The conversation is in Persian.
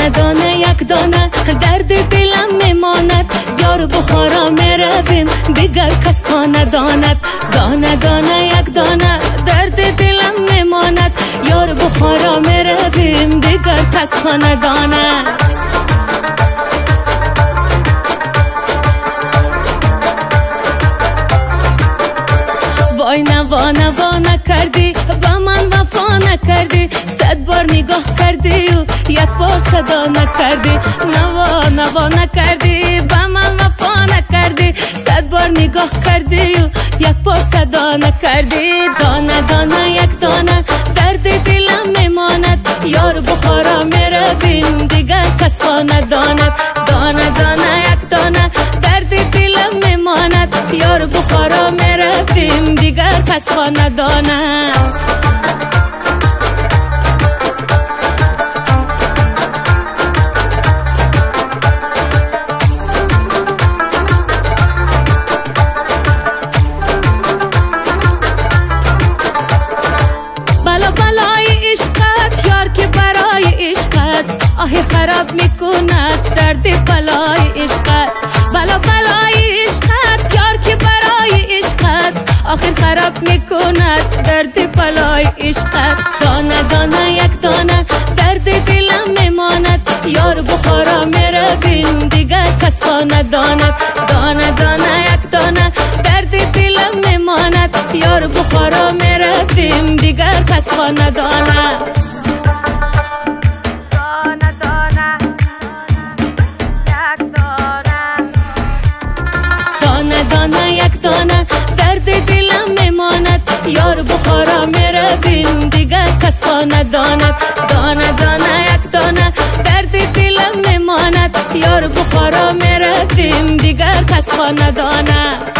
دانه دانه یک دانه درد دلم میماند، یار بخارا میرویم دیگر کس ها نداند. دانه دانه یک دانه درد دلم میماند، یار بخارا میرویم دیگر کس ها نداند. وای نوا نوا نکردی با من وفا نکردی، 100 بار نگاه کردی و یک بار صدا نکردی. نوا نوا نکردی با من وفا نکردی، 100 بار نگاه کردی و یک بار صدا نکردی. دانه دانه یک دانه درد دلم میماند، یار بخارا میرویم دیگر کس ها نداند. دانه دانه یک دانه درد دلم میماند، یار بخارا میرویم دیگر کس ها نداند. بلا بلای عشقت یار که برای عشقت آه خراب میکند درد بلای عشقت. بلا بلای عشقت یار که برای عشقت آخر خراب میکند درد بلای عشقت. دانه دانه یک دانه درد دلم میماند، یار بخارا میرویم دیگر کس ها نداند. دانه دانه یک دانه درد دلم میماند، یار بخارا میرویم دیگر کس ها نداند. دانه دانه یک دانه درد دلم میماند، یار بخارا میرویم دیگر کس ها نداند. دانه دانه یک دانه درد دلم میماند، یار بخارا میرویم دیگر کس ها نداند.